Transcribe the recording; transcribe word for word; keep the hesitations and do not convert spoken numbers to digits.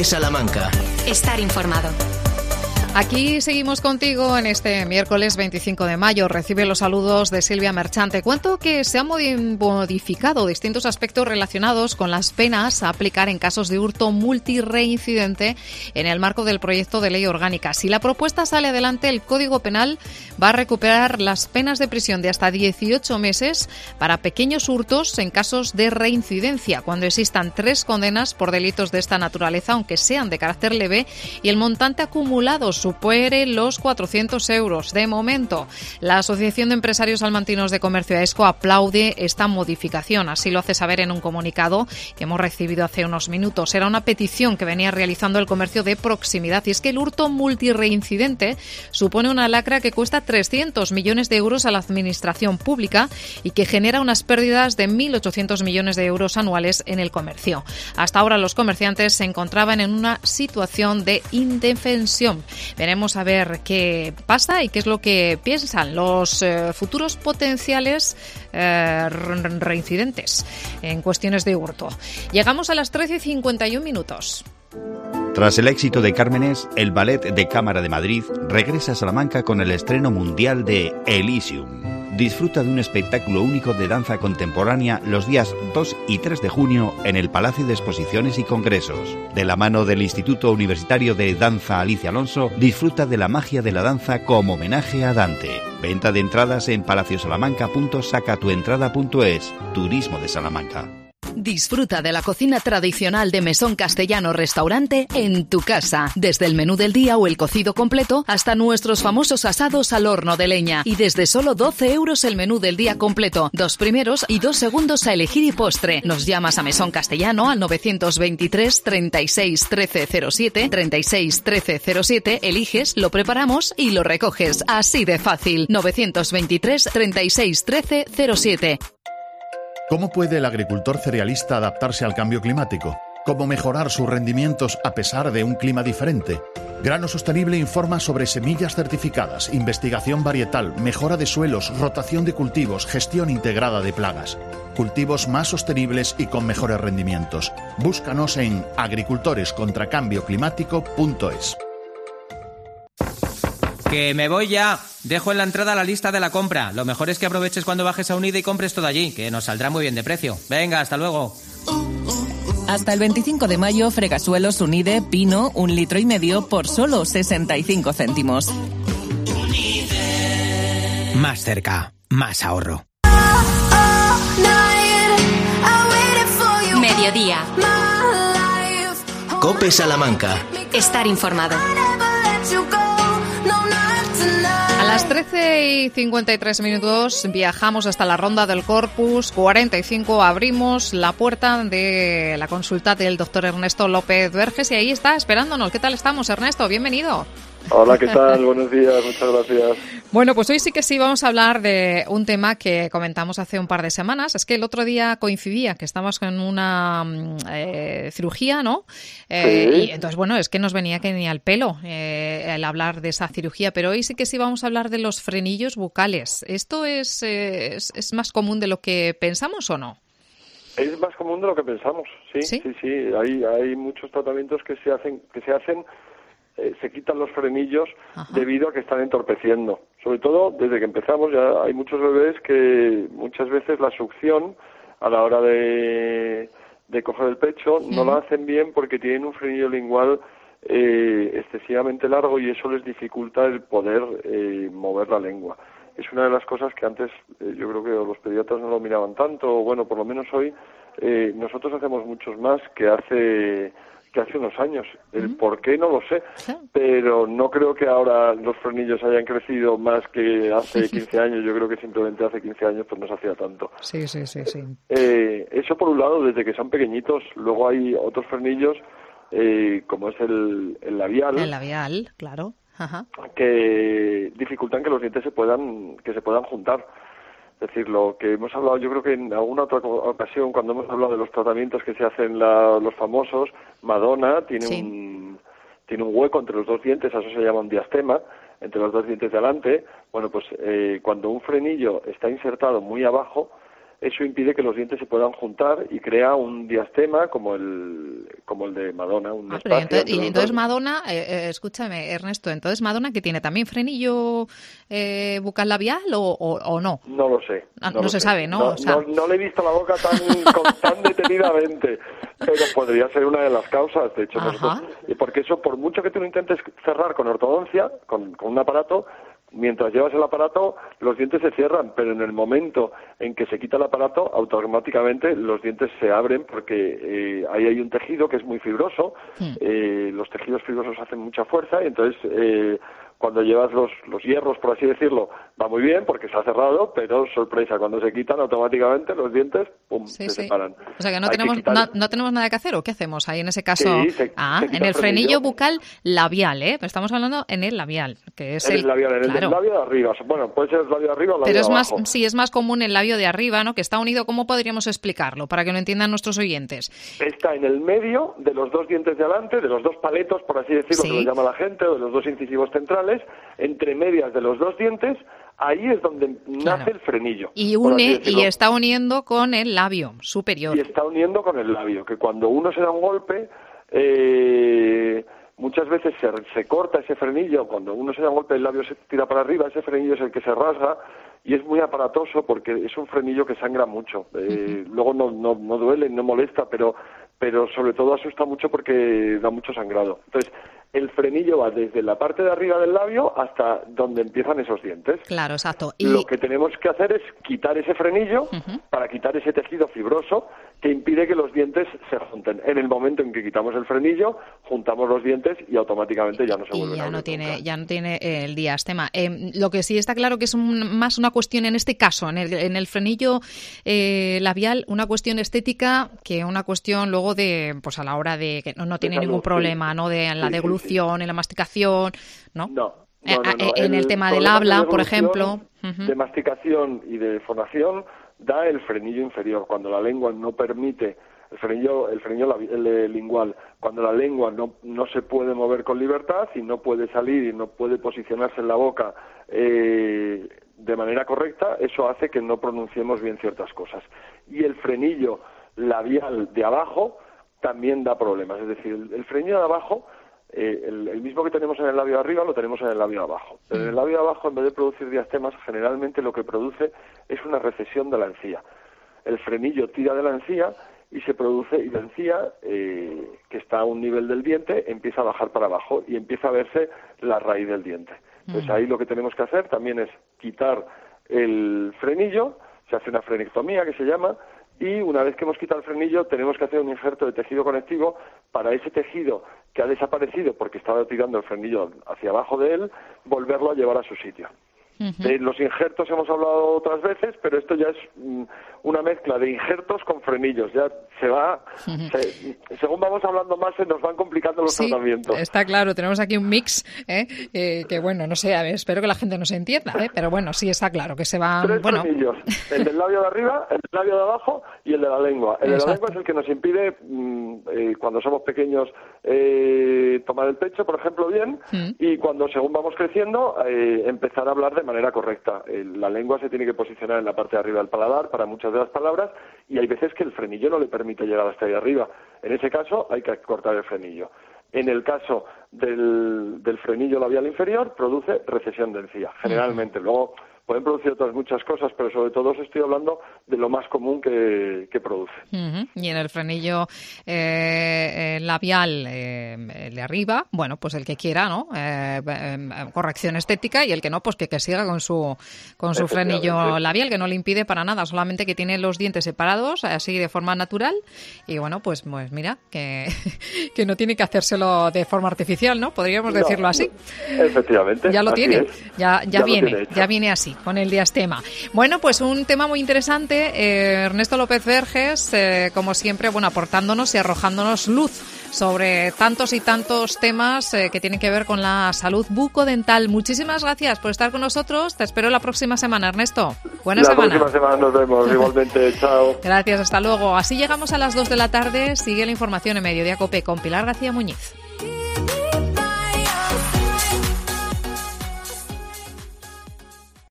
COPE Salamanca. Estar informado. Aquí seguimos contigo en este miércoles veinticinco de mayo. Recibe los saludos de Silvia Merchante. Cuento que se han modificado distintos aspectos relacionados con las penas a aplicar en casos de hurto multireincidente en el marco del proyecto de ley orgánica. Si la propuesta sale adelante, el Código Penal va a recuperar las penas de prisión de hasta dieciocho meses para pequeños hurtos en casos de reincidencia, cuando existan tres condenas por delitos de esta naturaleza, aunque sean de carácter leve, y el montante acumulado supere los cuatrocientos euros. De momento, la Asociación de Empresarios Salmantinos de Comercio, AESCO, aplaude esta modificación. Así lo hace saber en un comunicado que hemos recibido hace unos minutos. Era una petición que venía realizando el comercio de proximidad, y es que el hurto multireincidente supone una lacra que cuesta trescientos millones de euros a la administración pública y que genera unas pérdidas de mil ochocientos millones de euros anuales en el comercio. Hasta ahora los comerciantes se encontraban en una situación de indefensión. Veremos a ver qué pasa y qué es lo que piensan los eh, futuros potenciales eh, reincidentes en cuestiones de hurto. Llegamos a las trece y cincuenta y un minutos. Tras el éxito de Cármenes, el Ballet de Cámara de Madrid regresa a Salamanca con el estreno mundial de Elysium. Disfruta de un espectáculo único de danza contemporánea los días dos y tres de junio en el Palacio de Exposiciones y Congresos. De la mano del Instituto Universitario de Danza Alicia Alonso, disfruta de la magia de la danza como homenaje a Dante. Venta de entradas en palaciosalamanca punto sacatuentrada punto es. Turismo de Salamanca. Disfruta de la cocina tradicional de Mesón Castellano Restaurante en tu casa. Desde el menú del día o el cocido completo hasta nuestros famosos asados al horno de leña. Y desde solo doce euros el menú del día completo. Dos primeros y dos segundos a elegir y postre. Nos llamas a Mesón Castellano al novecientos veintitrés, treinta y seis, trece cero siete, treinta y seis, trece cero siete. Eliges, lo preparamos y lo recoges. Así de fácil. novecientos veintitrés, treinta y seis, trece cero siete. ¿Cómo puede el agricultor cerealista adaptarse al cambio climático? ¿Cómo mejorar sus rendimientos a pesar de un clima diferente? Grano Sostenible informa sobre semillas certificadas, investigación varietal, mejora de suelos, rotación de cultivos, gestión integrada de plagas. Cultivos más sostenibles y con mejores rendimientos. Búscanos en agricultores contra cambio climático punto es. Que me voy ya. Dejo en la entrada la lista de la compra. Lo mejor es que aproveches cuando bajes a Unide y compres todo allí, que nos saldrá muy bien de precio. Venga, hasta luego. Hasta el veinticinco de mayo, fregasuelos Unide, pino, un litro y medio por solo sesenta y cinco céntimos. Más cerca, más ahorro. Mediodía. COPE Salamanca. Estar informado. A las trece y cincuenta y tres minutos viajamos hasta la Ronda del Corpus cuarenta y cinco, abrimos la puerta de la consulta del doctor Ernesto López Verges y ahí está esperándonos. ¿Qué tal estamos, Ernesto? Bienvenido. Hola, ¿qué tal? Buenos días, muchas gracias. Bueno, pues hoy sí que sí vamos a hablar de un tema que comentamos hace un par de semanas. Es que el otro día coincidía que estábamos con una eh, cirugía, ¿no? Eh, sí. Y entonces, bueno, es que nos venía que ni al pelo eh, el hablar de esa cirugía, pero hoy sí que sí vamos a hablar de los frenillos bucales. ¿Esto es, eh, es, es más común de lo que pensamos o no? Es más común de lo que pensamos, sí, sí, sí. sí. Hay, hay muchos tratamientos que se hacen, que se hacen Eh, se quitan los frenillos. Ajá. Debido a que están entorpeciendo. Sobre todo, desde que empezamos, ya hay muchos bebés que muchas veces la succión a la hora de, de coger el pecho uh-huh. no la hacen bien porque tienen un frenillo lingual eh, excesivamente largo y eso les dificulta el poder eh, mover la lengua. Es una de las cosas que antes eh, yo creo que los pediatras no lo miraban tanto, o bueno, por lo menos hoy eh, nosotros hacemos muchos más que hace... que hace unos años. El uh-huh. por qué no lo sé, sí. pero no creo que ahora los frenillos hayan crecido más que hace quince años. Yo creo que simplemente hace quince años pues no se hacía tanto. Sí, sí, sí, sí. Eh, eso por un lado, desde que son pequeñitos. Luego hay otros frenillos, eh, como es el, el labial. El labial, claro. Ajá. Que dificultan que los dientes se puedan, que se puedan juntar. Es decir, lo que hemos hablado, yo creo que en alguna otra ocasión, cuando hemos hablado de los tratamientos que se hacen la, los famosos, Madonna tiene sí. un tiene un hueco entre los dos dientes, eso se llama un diastema, entre los dos dientes de delante. Bueno, pues eh, cuando un frenillo está insertado muy abajo, eso impide que los dientes se puedan juntar y crea un diastema como el como el de Madonna. Un ah, entonces, y entonces Madonna, eh, eh, escúchame Ernesto, entonces Madonna que tiene también frenillo eh, bucal labial o, o, o no? No lo sé. No, no no se sé. sabe, ¿no? No, o sea... no, no le he visto la boca tan, con, tan detenidamente, pero podría ser una de las causas, de hecho. Nosotros, porque eso, por mucho que tú lo intentes cerrar con ortodoncia, con, con un aparato, mientras llevas el aparato, los dientes se cierran, pero en el momento en que se quita el aparato, automáticamente los dientes se abren porque eh, ahí hay un tejido que es muy fibroso, sí. eh, los tejidos fibrosos hacen mucha fuerza y entonces eh, cuando llevas los, los hierros, por así decirlo, va muy bien porque se ha cerrado, pero sorpresa, cuando se quitan automáticamente los dientes, pum, sí, se sí. separan. O sea que no hay tenemos que no, no tenemos nada que hacer, ¿o qué hacemos ahí en ese caso? Sí, se, ah, se en el frenillo, frenillo bucal labial, ¿eh? Estamos hablando en el labial, que es en el, el labial, en claro. el labio de arriba. Bueno, puede ser el labio de arriba o el labio pero es de más, abajo. sí, es más común el labio de arriba, ¿no? Que está unido. ¿Cómo podríamos explicarlo para que lo entiendan nuestros oyentes? Está en el medio de los dos dientes de adelante, de los dos paletos, por así decirlo, sí. que lo llama la gente, o de los dos incisivos centrales, entre medias de los dos dientes, ahí es donde claro. nace el frenillo. Y une y está uniendo con el labio superior. Y está uniendo con el labio, que cuando uno se da un golpe, eh, muchas veces se, se corta ese frenillo, cuando uno se da un golpe el labio se tira para arriba, ese frenillo es el que se rasga y es muy aparatoso porque es un frenillo que sangra mucho. Eh, uh-huh. Luego no, no, no duele, no molesta, pero, pero sobre todo asusta mucho porque da mucho sangrado. Entonces, el frenillo va desde la parte de arriba del labio hasta donde empiezan esos dientes. Claro, exacto. Y... Lo que tenemos que hacer es quitar ese frenillo uh-huh. para quitar ese tejido fibroso que impide que los dientes se junten. En el momento en que quitamos el frenillo, juntamos los dientes y automáticamente ya no se vuelven y ya a abrir no tiene nunca. ya no tiene el diastema. Eh, lo que sí está claro que es un, más una cuestión en este caso, en el, en el frenillo eh, labial, una cuestión estética que una cuestión luego de, pues a la hora de que no, no tiene salud, ningún problema, sí. ¿no? De la sí, deglución, sí, sí. en la masticación, ¿no? No. No, no, no. En el, el tema del habla, por ejemplo. Uh-huh. De masticación y de fonación da el frenillo inferior. Cuando la lengua no permite, el frenillo, el frenillo lingual, cuando la lengua no, no se puede mover con libertad y no puede salir y no puede posicionarse en la boca eh, de manera correcta, eso hace que no pronunciemos bien ciertas cosas. Y el frenillo labial de abajo también da problemas. Es decir, el, el frenillo de abajo... Eh, el, el mismo que tenemos en el labio de arriba lo tenemos en el labio de abajo. Pero en el labio de abajo, en vez de producir diastemas, generalmente lo que produce es una recesión de la encía. El frenillo tira de la encía y se produce, y la encía, eh, que está a un nivel del diente, empieza a bajar para abajo y empieza a verse la raíz del diente. Entonces ahí lo que tenemos que hacer también es quitar el frenillo, se hace una frenectomía que se llama, y una vez que hemos quitado el frenillo tenemos que hacer un injerto de tejido conectivo para ese tejido que ha desaparecido porque estaba tirando el frenillo hacia abajo de él, volverlo a llevar a su sitio. Uh-huh. De los injertos hemos hablado otras veces, pero esto ya es mm, una mezcla de injertos con frenillos. Ya se va, uh-huh. se, según vamos hablando más, se nos van complicando los sí, tratamientos. Está claro, tenemos aquí un mix, ¿eh? Eh, que bueno, no sé, a ver, espero que la gente nos entienda, ¿eh? Pero bueno, sí está claro que se van... Tres bueno. frenillos, el del labio de arriba, el del labio de abajo y el de la lengua. El Exacto. de la lengua es el que nos impide, mm, eh, cuando somos pequeños, eh, tomar el pecho, por ejemplo, bien, uh-huh. y cuando, según vamos creciendo, eh, empezar a hablar de manera correcta. La lengua se tiene que posicionar en la parte de arriba del paladar para muchas de las palabras y hay veces que el frenillo no le permite llegar hasta ahí arriba. En ese caso hay que cortar el frenillo. En el caso del, del frenillo labial inferior produce recesión de encía, generalmente. Uh-huh. Luego pueden producir otras muchas cosas, pero sobre todo os estoy hablando de lo más común que, que produce. Uh-huh. Y en el frenillo eh, labial eh, el de arriba, bueno, pues el que quiera, ¿no? Eh, eh, corrección estética y el que no, pues que, que siga con su con su frenillo labial, que no le impide para nada, solamente que tiene los dientes separados, así de forma natural. Y bueno, pues, pues mira, que, que no tiene que hacérselo de forma artificial, ¿no? Podríamos decirlo no, así. Efectivamente. Ya lo tiene, es. ya, ya, ya viene, ya viene así, con el diastema. Bueno, pues un tema muy interesante. Eh, Ernesto López Verges, eh, como siempre, bueno, aportándonos y arrojándonos luz sobre tantos y tantos temas eh, que tienen que ver con la salud bucodental. Muchísimas gracias por estar con nosotros. Te espero la próxima semana, Ernesto. Buena la semana. La próxima semana nos vemos. Igualmente, chao. Gracias, hasta luego. Así llegamos a las dos de la tarde. Sigue la información en Mediodía COPE con Pilar García Muñiz.